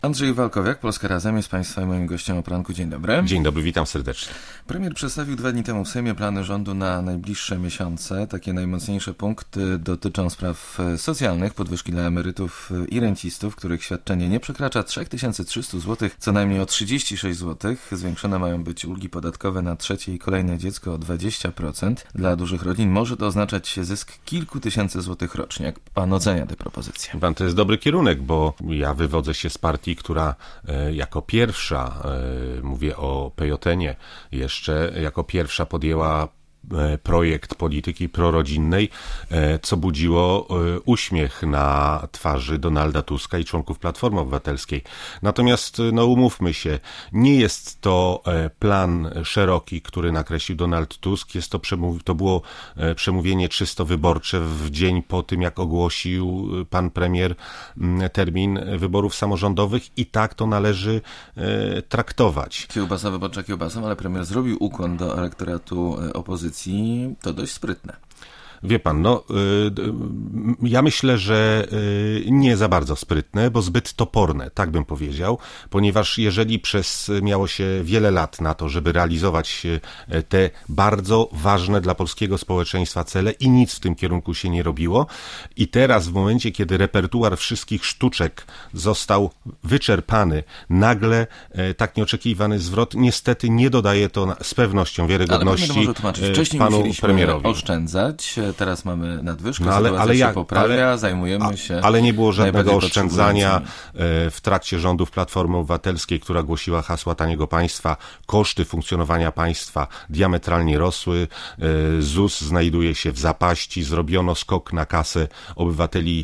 Andrzej Walkowiak, Polska Razem, jest Państwa i moim gościem o poranku. Dzień dobry. Dzień dobry, witam serdecznie. Premier przedstawił 2 dni temu w Sejmie plany rządu na najbliższe miesiące. Takie najmocniejsze punkty dotyczą spraw socjalnych, podwyżki dla emerytów i rencistów, których świadczenie nie przekracza 3300 zł, co najmniej o 36 zł. Zwiększone mają być ulgi podatkowe na trzecie i kolejne dziecko o 20%. Dla dużych rodzin może to oznaczać zysk kilku tysięcy złotych rocznie. Jak pan ocenia te propozycje? Pan, to jest dobry kierunek, bo ja wywodzę się z partii, która jako pierwsza, mówię o PJN-ie jeszcze, jako pierwsza podjęła projekt polityki prorodzinnej, co budziło uśmiech na twarzy Donalda Tuska i członków Platformy Obywatelskiej. Natomiast, umówmy się, nie jest to plan szeroki, który nakreślił Donald Tusk. To było przemówienie czysto wyborcze w dzień po tym, jak ogłosił pan premier termin wyborów samorządowych i tak to należy traktować. Kiełbasa wyborcza kiełbasą, ale premier zrobił ukłon do elektoratu opozycji. To dość sprytne. Wie pan, ja myślę, że nie za bardzo sprytne, bo zbyt toporne, tak bym powiedział, ponieważ jeżeli miało się wiele lat na to, żeby realizować te bardzo ważne dla polskiego społeczeństwa cele i nic w tym kierunku się nie robiło i teraz w momencie, kiedy repertuar wszystkich sztuczek został wyczerpany, nagle tak nieoczekiwany zwrot niestety nie dodaje to z pewnością wiarygodności panu premierowi. Oszczędzać. Teraz mamy nadwyżkę, sytuacja się poprawia, zajmujemy się... Ale nie było żadnego oszczędzania w trakcie rządów Platformy Obywatelskiej, która głosiła hasła taniego państwa. Koszty funkcjonowania państwa diametralnie rosły. ZUS znajduje się w zapaści. Zrobiono skok na kasę obywateli,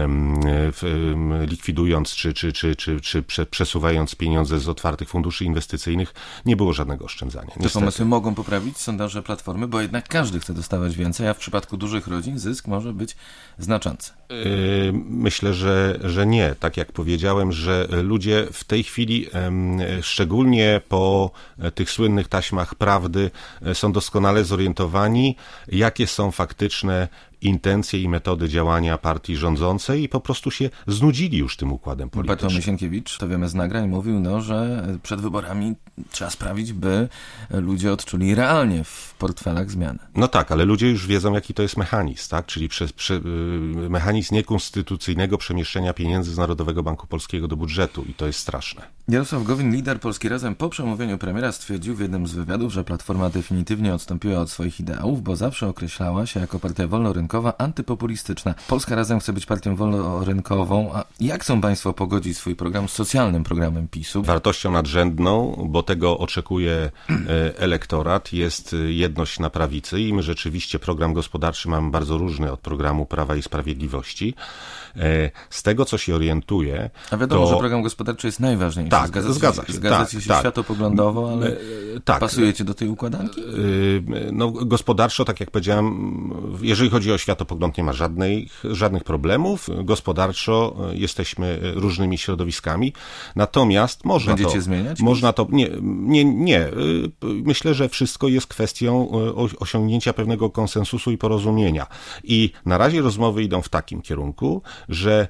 likwidując czy przesuwając pieniądze z otwartych funduszy inwestycyjnych. Nie było żadnego oszczędzania. Te pomysły mogą poprawić sondaże Platformy, bo jednak każdy chce dostawać więcej, a w przypadku dużych rodzin zysk może być znaczący. Myślę, że nie. Tak jak powiedziałem, że ludzie w tej chwili, szczególnie po tych słynnych taśmach prawdy, są doskonale zorientowani, jakie są faktyczne intencje i metody działania partii rządzącej i po prostu się znudzili już tym układem politycznym. Bartłomiej Sienkiewicz, to wiemy z nagrań, mówił, że przed wyborami trzeba sprawić, by ludzie odczuli realnie w portfelach zmianę. No tak, ale ludzie już wiedzą, jaki to jest mechanizm, tak? Czyli mechanizm niekonstytucyjnego przemieszczenia pieniędzy z Narodowego Banku Polskiego do budżetu i to jest straszne. Jarosław Gowin, lider Polski Razem, po przemówieniu premiera stwierdził w jednym z wywiadów, że Platforma definitywnie odstąpiła od swoich ideałów, bo zawsze określała się jako partia wolnorynkowa, antypopulistyczna. Polska Razem chce być partią wolnorynkową. A jak chcą państwo pogodzić swój program z socjalnym programem PiS-u? Wartością nadrzędną, bo tego oczekuje elektorat, jest jedność na prawicy i my rzeczywiście program gospodarczy mamy bardzo różny od programu Prawa i Sprawiedliwości. Z tego, co się orientuję... A wiadomo, że program gospodarczy jest najważniejszy. Tak, zgadza się światopoglądnych, ale pasujecie do tej układanki? Gospodarczo, tak jak powiedziałem, jeżeli chodzi o światopogląd, nie ma żadnych problemów. Gospodarczo jesteśmy różnymi środowiskami. Natomiast można Będziecie zmieniać? Można to... Nie. Myślę, że wszystko jest kwestią osiągnięcia pewnego konsensusu i porozumienia. I na razie rozmowy idą w takim kierunku, że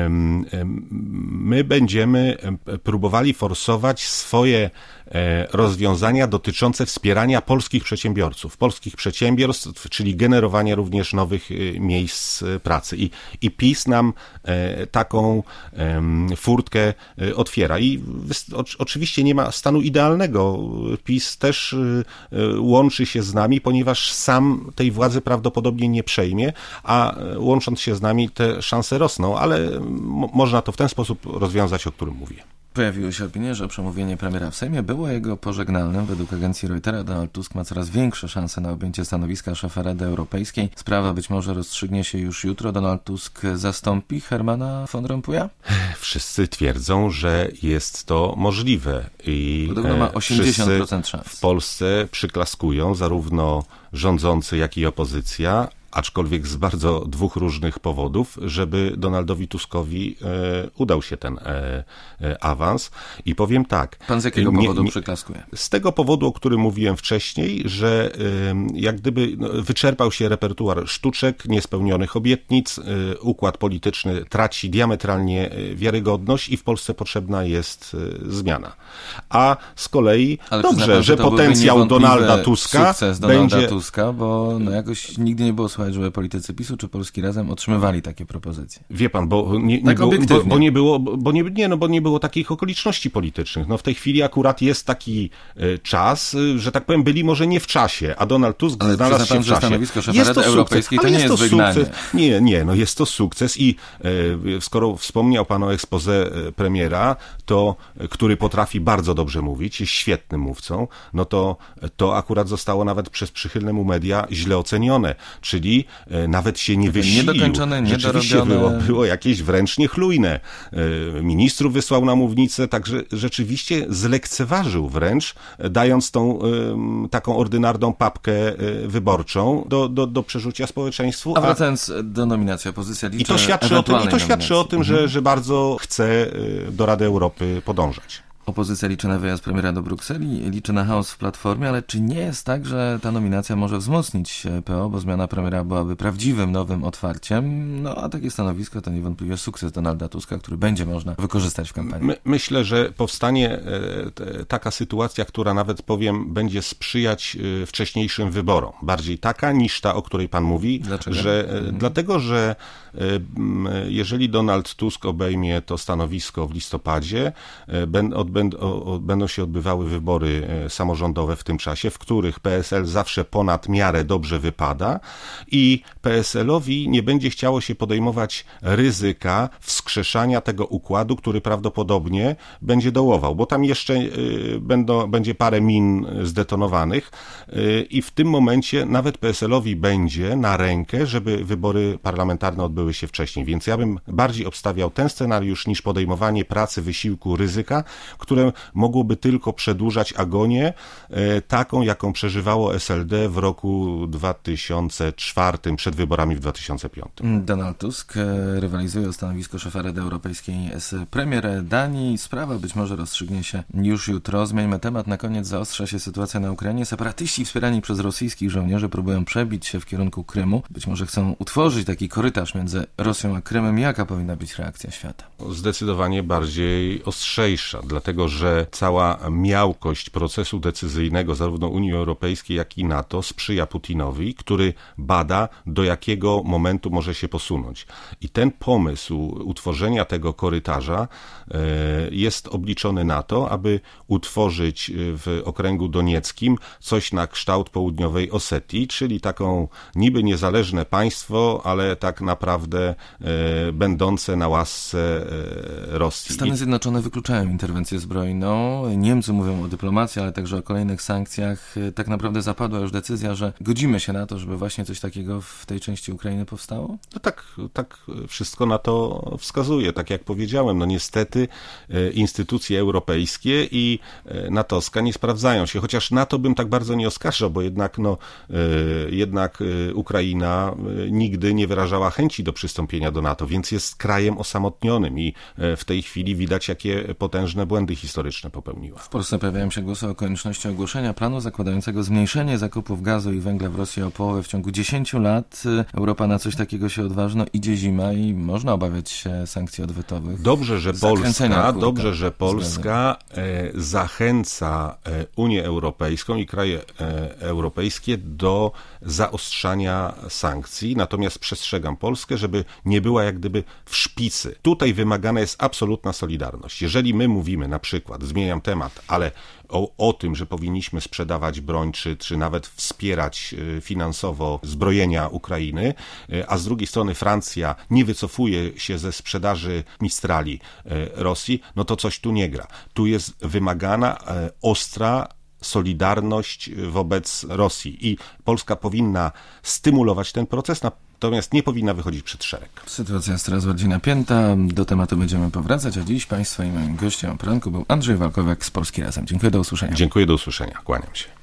my będziemy próbowali forsować swoje rozwiązania dotyczące wspierania polskich przedsiębiorstw, czyli generowania również nowych miejsc pracy. I PiS nam taką furtkę otwiera. I oczywiście nie ma stanu idealnego. PiS też łączy się z nami, ponieważ sam tej władzy prawdopodobnie nie przejmie, a łącząc się z nami te szanse rosną, ale można to w ten sposób rozwiązać, o którym mówię. Pojawiły się opinie, że przemówienie premiera w Sejmie było jego pożegnalnym. Według agencji Reutera Donald Tusk ma coraz większe szanse na objęcie stanowiska szefa Rady Europejskiej. Sprawa być może rozstrzygnie się już jutro. Donald Tusk zastąpi Hermana von Rompuya? Wszyscy twierdzą, że jest to możliwe. I podobno ma 80% szans. W Polsce przyklaskują zarówno rządzący, jak i opozycja, aczkolwiek z bardzo dwóch różnych powodów, żeby Donaldowi Tuskowi udał się ten awans. I powiem tak. Pan z jakiego powodu przyklaskuje? Z tego powodu, o którym mówiłem wcześniej, że jak gdyby wyczerpał się repertuar sztuczek, niespełnionych obietnic, układ polityczny traci diametralnie wiarygodność i w Polsce potrzebna jest zmiana. A z kolei dobrze, że potencjał Donalda Tuska sukces Donalda Tuska, bo jakoś nigdy nie było słychać, żeby politycy PiS-u czy Polski Razem otrzymywali takie propozycje. Wie pan, bo nie było takich okoliczności politycznych. No w tej chwili akurat jest taki czas, że tak powiem, byli może nie w czasie, a Donald Tusk znalazł się w czasie. Stanowisko szefa Rady Europejskiej to nie jest wygnanie. Nie, jest to sukces i skoro wspomniał pan o exposé premiera, który potrafi bardzo dobrze mówić, jest świetnym mówcą, no to akurat zostało nawet przez przychylne mu media źle ocenione, czyli nawet się nie wysilił. Niedokończone, rzeczywiście było jakieś wręcz niechlujne. Ministrów wysłał na mównicę, także rzeczywiście zlekceważył wręcz, dając tą taką ordynarną papkę wyborczą do przerzucia społeczeństwu. A wracając do nominacji, opozycja liczy to świadczy o tym, że bardzo chce do Rady Europy podążać. Opozycja liczy na wyjazd premiera do Brukseli, liczy na chaos w Platformie, ale czy nie jest tak, że ta nominacja może wzmocnić PO, bo zmiana premiera byłaby prawdziwym nowym otwarciem? No a takie stanowisko to niewątpliwie sukces Donalda Tuska, który będzie można wykorzystać w kampanii. Myślę, że powstanie taka sytuacja, która nawet powiem, będzie sprzyjać wcześniejszym wyborom. Bardziej taka niż ta, o której pan mówi. Dlaczego? Dlatego, że jeżeli Donald Tusk obejmie to stanowisko w listopadzie, będą się odbywały wybory samorządowe w tym czasie, w których PSL zawsze ponad miarę dobrze wypada i PSL-owi nie będzie chciało się podejmować ryzyka wskrzeszania tego układu, który prawdopodobnie będzie dołował, bo tam jeszcze będzie parę min zdetonowanych i w tym momencie nawet PSL-owi będzie na rękę, żeby wybory parlamentarne odbyły się wcześniej, więc ja bym bardziej obstawiał ten scenariusz niż podejmowanie pracy, wysiłku, ryzyka, które mogłoby tylko przedłużać agonię, taką, jaką przeżywało SLD w roku 2004, przed wyborami w 2005. Donald Tusk rywalizuje o stanowisko szefa Rady Europejskiej z premier Danii. Sprawa być może rozstrzygnie się już jutro. Zmieńmy temat. Na koniec zaostrza się sytuacja na Ukrainie. Separatyści wspierani przez rosyjskich żołnierzy próbują przebić się w kierunku Krymu. Być może chcą utworzyć taki korytarz między Rosją a Krymem. Jaka powinna być reakcja świata? Zdecydowanie bardziej ostrzejsza, dlatego że cała miałkość procesu decyzyjnego zarówno Unii Europejskiej, jak i NATO sprzyja Putinowi, który bada, do jakiego momentu może się posunąć. I ten pomysł utworzenia tego korytarza jest obliczony na to, aby utworzyć w okręgu donieckim coś na kształt południowej Osetii, czyli taką niby niezależne państwo, ale tak naprawdę będące na łasce Rosji. Stany Zjednoczone wykluczają interwencję zbrojną. Niemcy mówią o dyplomacji, ale także o kolejnych sankcjach. Tak naprawdę zapadła już decyzja, że godzimy się na to, żeby właśnie coś takiego w tej części Ukrainy powstało? No tak wszystko na to wskazuje. Tak jak powiedziałem, no niestety instytucje europejskie i natowska nie sprawdzają się. Chociaż NATO bym tak bardzo nie oskarżał, bo jednak Ukraina nigdy nie wyrażała chęci do przystąpienia do NATO, więc jest krajem osamotnionym i w tej chwili widać, jakie potężne błędy historyczne popełniła. W Polsce pojawiają się głosy o konieczności ogłoszenia planu zakładającego zmniejszenie zakupów gazu i węgla w Rosji o połowę w ciągu 10 lat. Europa na coś takiego się odważy. No, idzie zima i można obawiać się sankcji odwetowych. Dobrze, że Polska zachęca Unię Europejską i kraje europejskie do zaostrzania sankcji. Natomiast przestrzegam Polskę, żeby nie była jak gdyby w szpicy. Tutaj wymagana jest absolutna solidarność. Jeżeli my mówimy na przykład, zmieniam temat, ale o tym, że powinniśmy sprzedawać broń, czy nawet wspierać finansowo zbrojenia Ukrainy, a z drugiej strony Francja nie wycofuje się ze sprzedaży Mistrali Rosji, no to coś tu nie gra. Tu jest wymagana ostra solidarność wobec Rosji i Polska powinna stymulować ten proces, natomiast nie powinna wychodzić przed szereg. Sytuacja jest coraz bardziej napięta. Do tematu będziemy powracać, a dziś Państwa i moim gościem o poranku był Andrzej Walkowiak z Polski Razem. Dziękuję, do usłyszenia. Dziękuję, do usłyszenia. Kłaniam się.